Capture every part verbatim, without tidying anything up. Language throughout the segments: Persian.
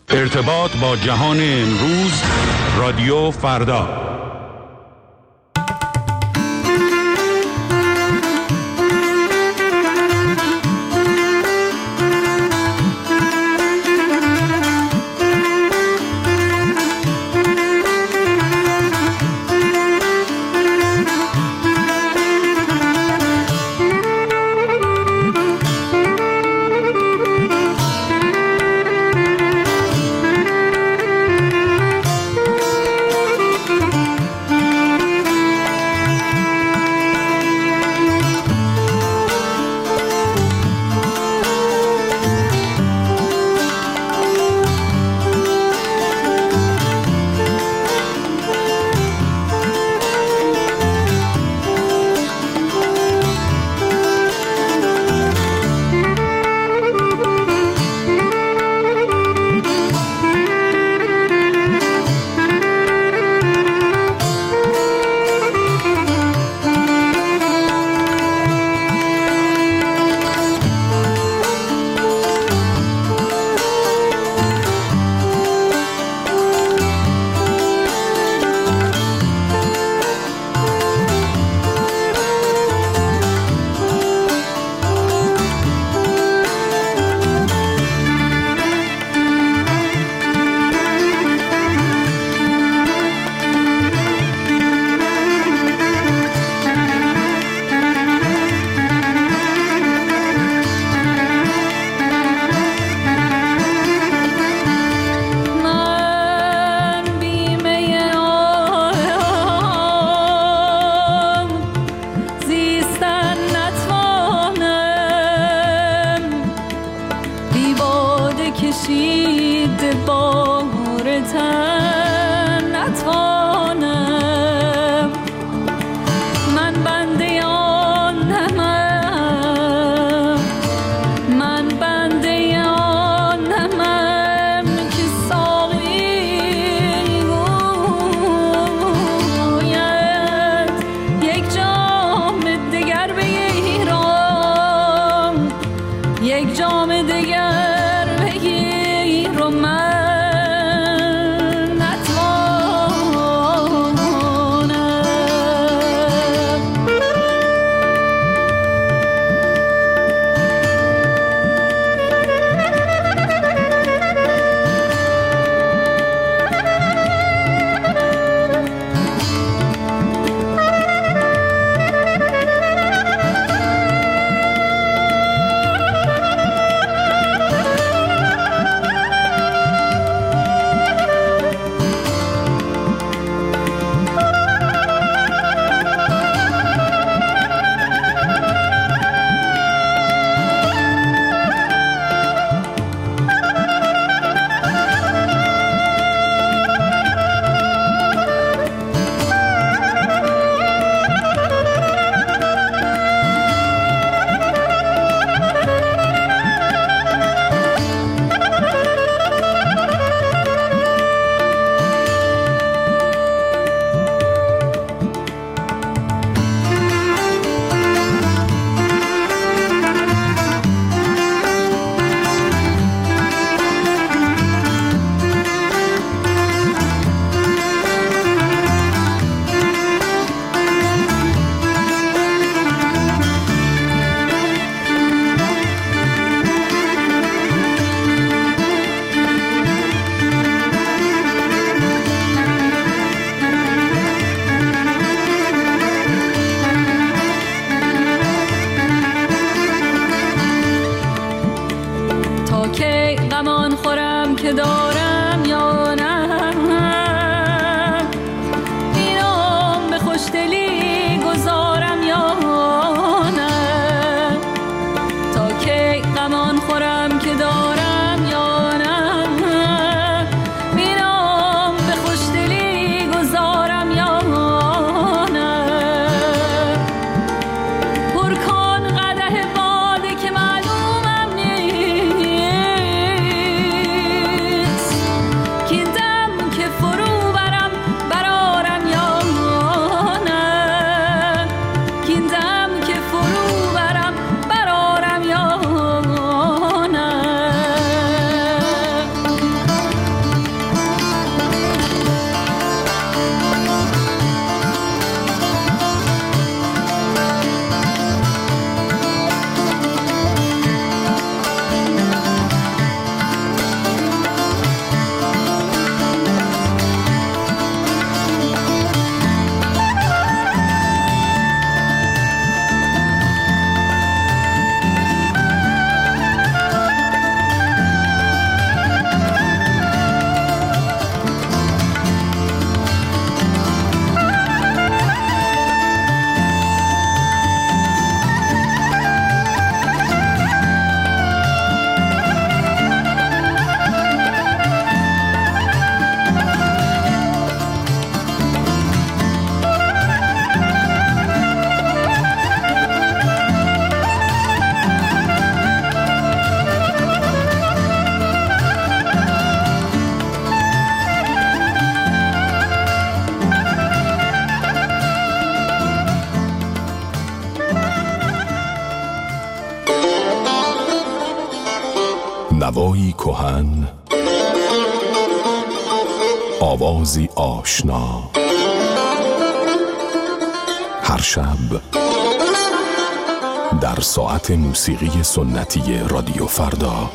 ارتباط با جهان امروز، رادیو فردا. هوایی کهن، آوازی آشنا، هر شب در ساعت موسیقی سنتی رادیو فردا.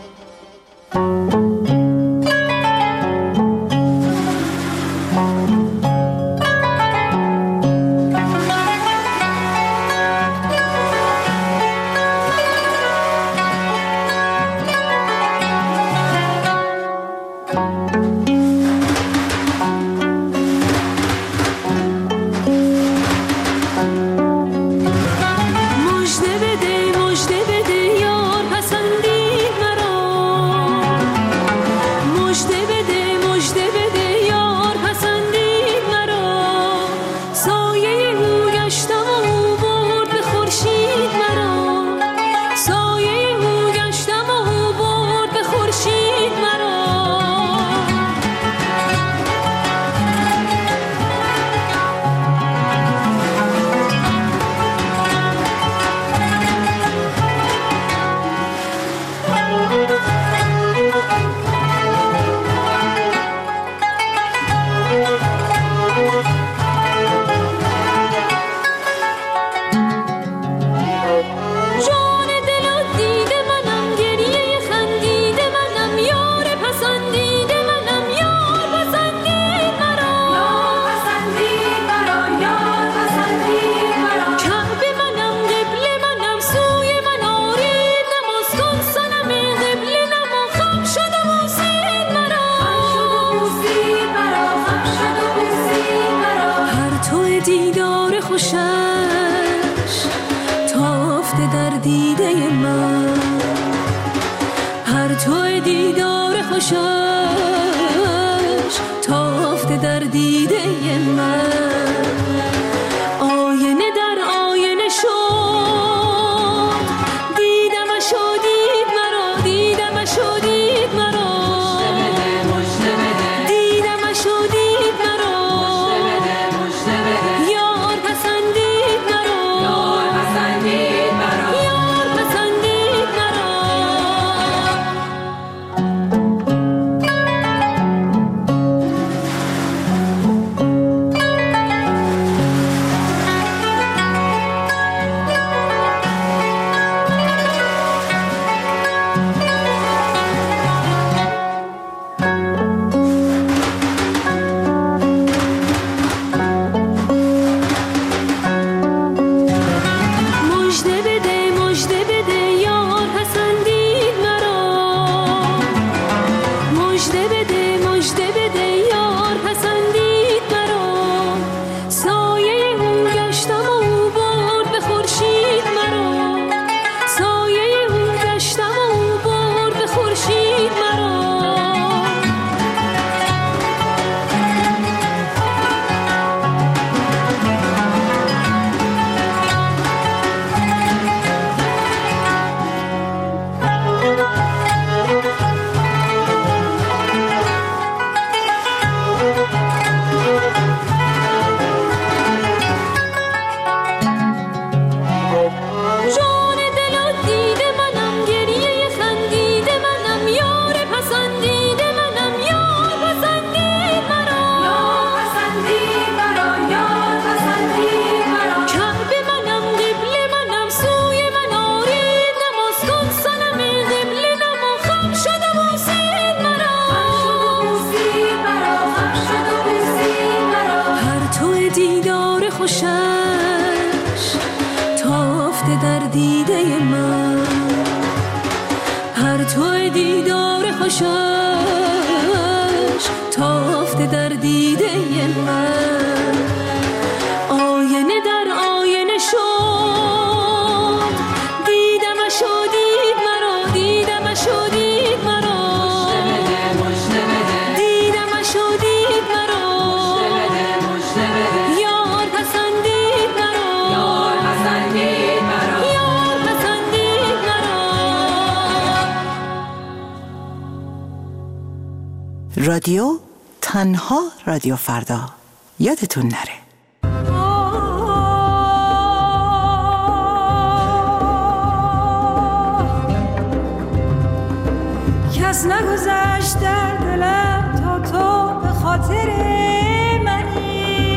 رادیو تنها رادیو فردا، یادتون نره. کس نگذشت در دلم تا تو به خاطر منی.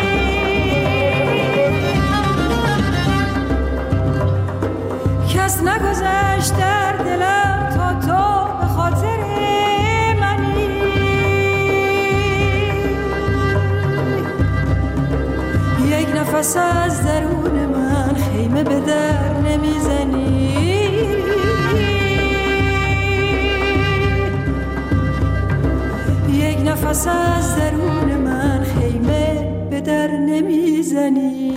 کس نگذشت در دلم تا تو به خاطر منی. یک نفس از درون من خیمه به در نمیزنی. یک نفس از درون من خیمه به در نمیزنی.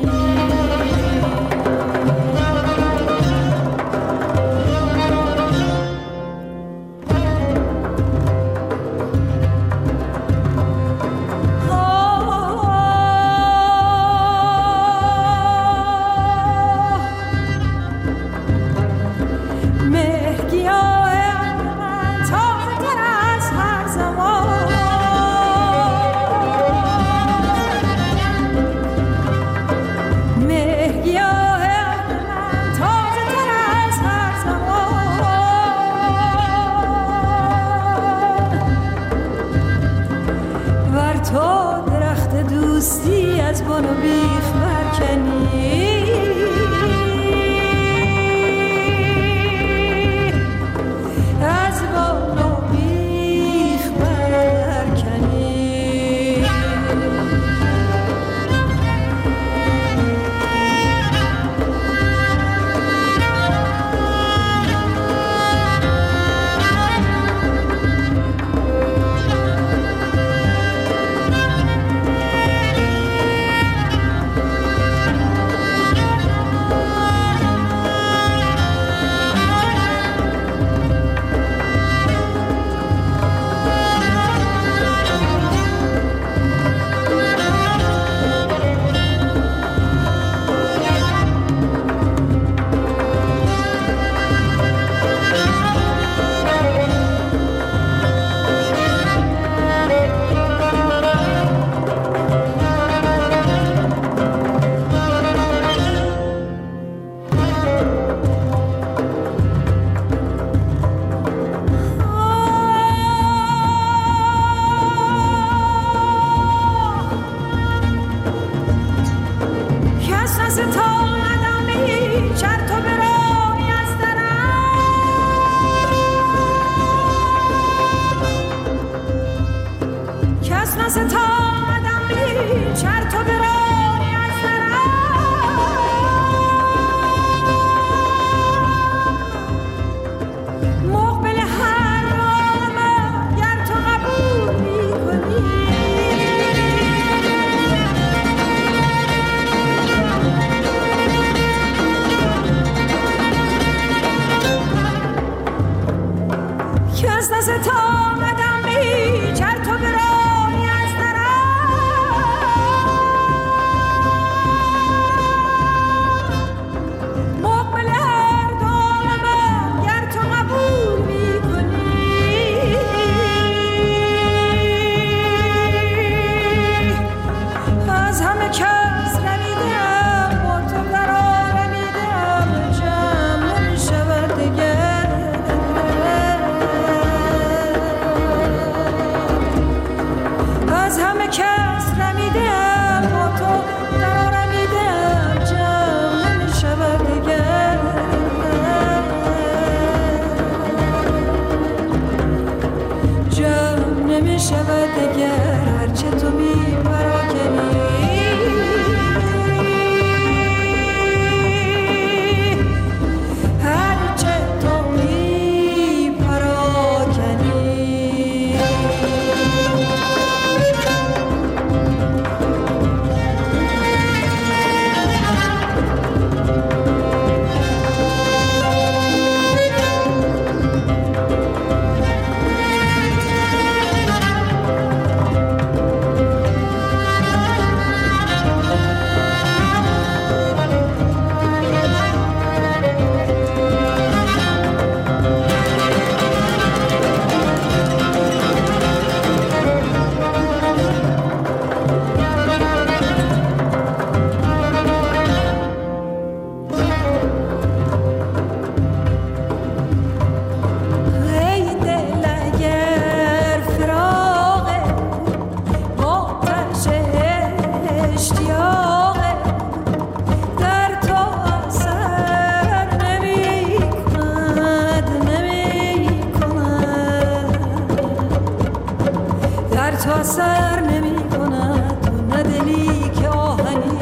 تو اثر نمی کند، تو ندلی که آهنی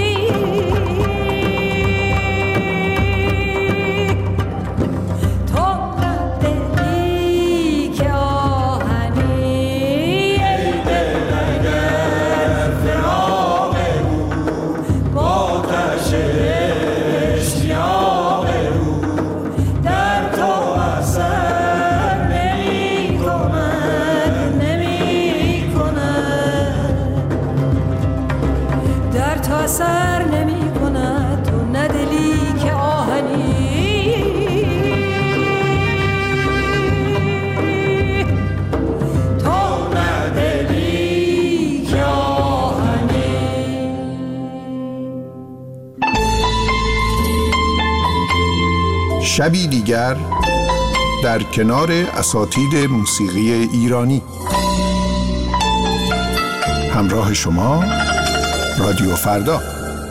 اثر نمی کند، تو ندلی که آهنی تو ندلی که آهنی. شبی دیگر در کنار اساتید موسیقی ایرانی. همراه شما رادیو فردا.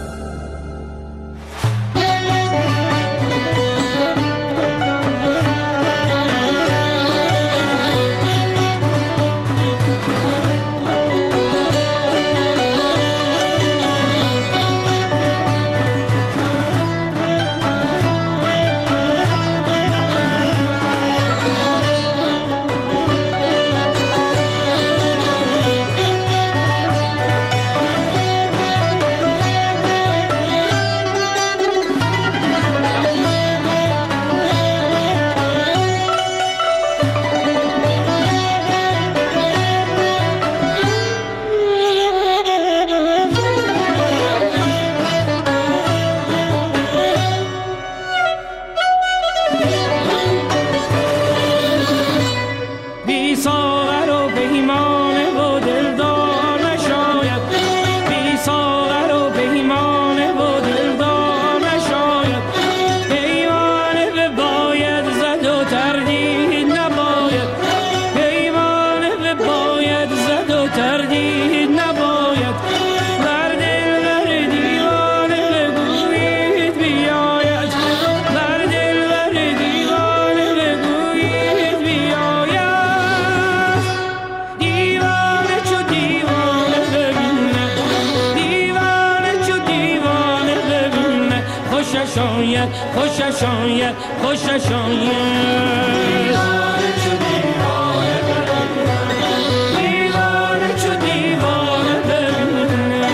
خوشش آید خوشش آید دیوانه چو دیوانه ببینه دیوانه چو دیوانه ببینه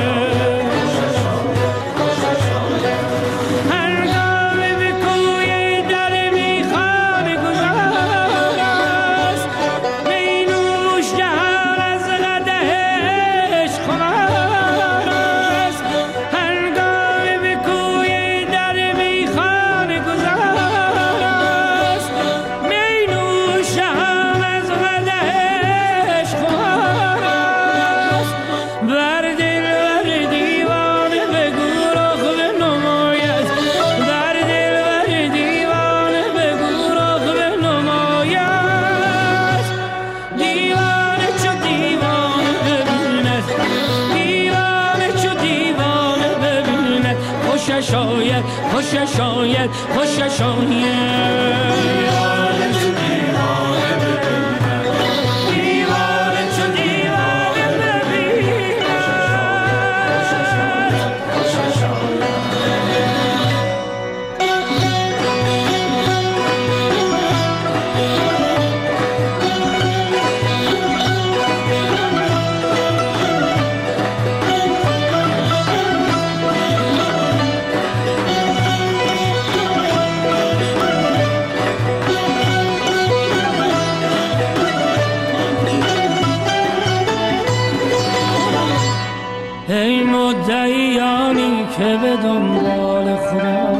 خوشش آید خوشش آید هنگام به کوی در میخانه گذار است می نوش جهان از قدح عشق خمار است هنگام به کوی خوشش آید خوشش آید خوشش آید دیوانه چو دیوانه ببینه دیوانه چو دیوانه ببینه خوشش آید خوشش آید ای مدعیانی که به دنبال خدا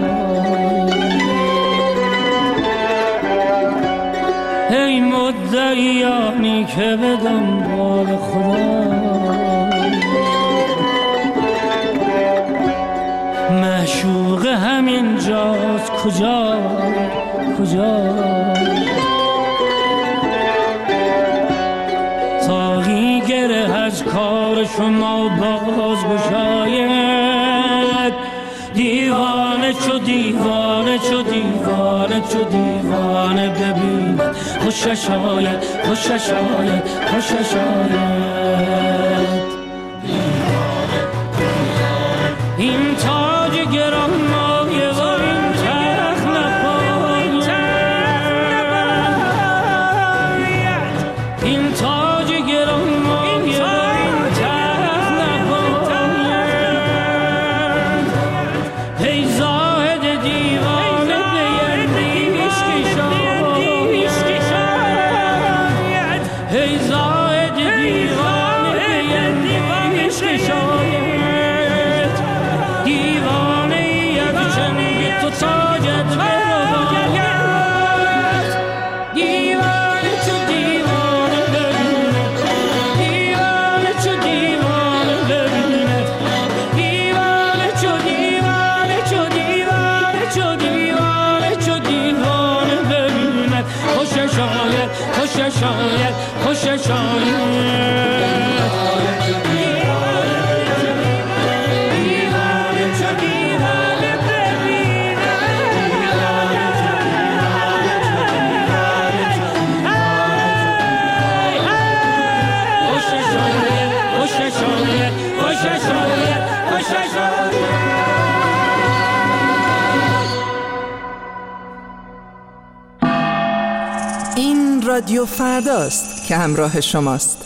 ای مدعیانی که به دنبال خدا معشوق همین جاست کجا کجا تاقی گره از کار شما باز بشاید دیوانه چو دیوانه چو دیوانه چو دیوانه ببین خوش خوشش آید خوشش آید خوشش آید این تاج گران مایه و این تخت نباید این تاج گران مایه و این تخت نباید ای زاهد دیوانه بیندیش که شاید ای زاهد دیوانه بیندیش که شاید دیوانه یک چنگ تو تاجت براید دیوانه چو دیوانه ببیند دیوانه چو دیوانه ببیند دیوانه چو دیوانه چو دیوانه چو دیوانه چو دیوانه ببیند خوشش آید خوشش آید خوشش آید این رادیو فرداست که همراه شماست.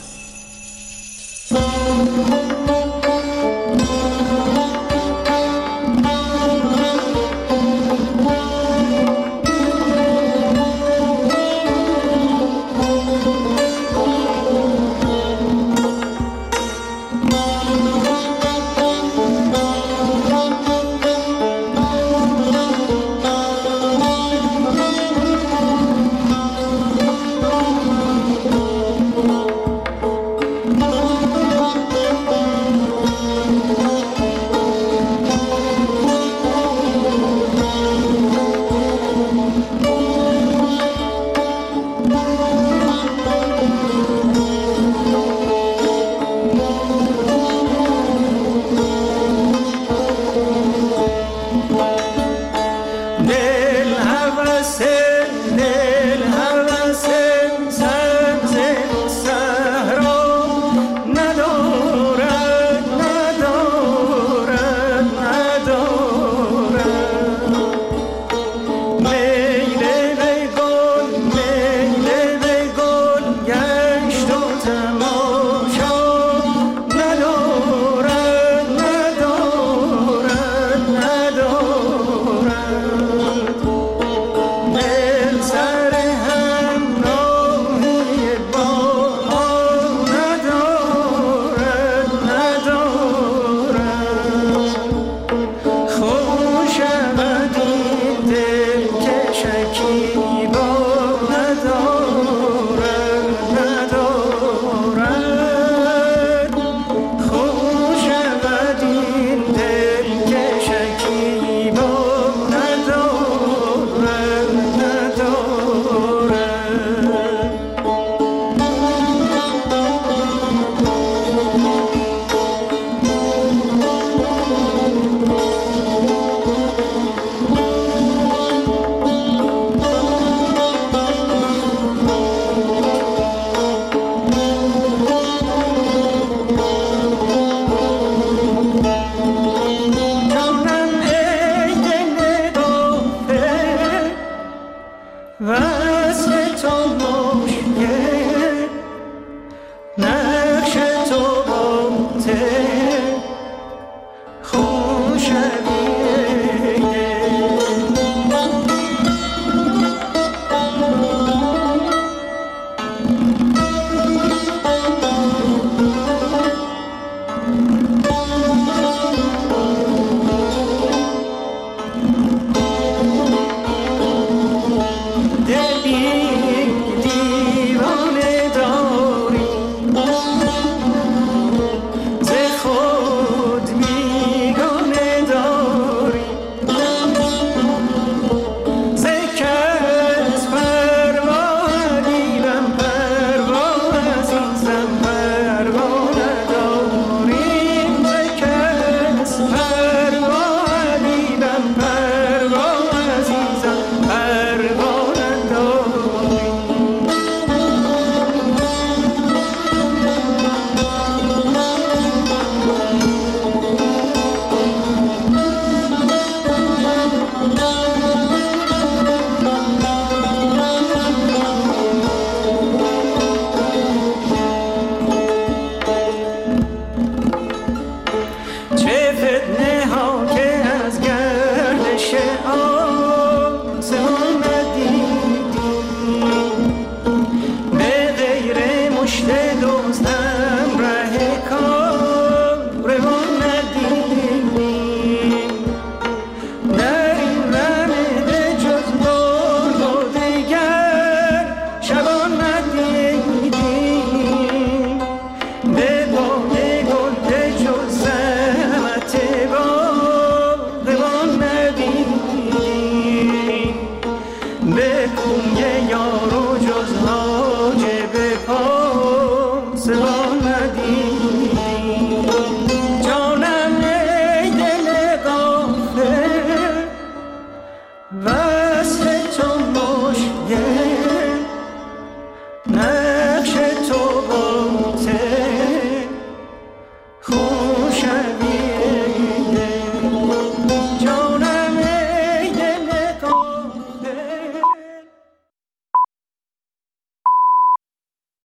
پشت دزدم ره کاروان ندیدیم، در این رمه جز مرغ و دگر شبان ندیدیم، به باغ گل جز زحمت باغبان ندیدیم، به کوی یار و جز حاجب پاسبان ندیدیم. جانم ای دل غافل وصل تو مشکل، نقش تو باطل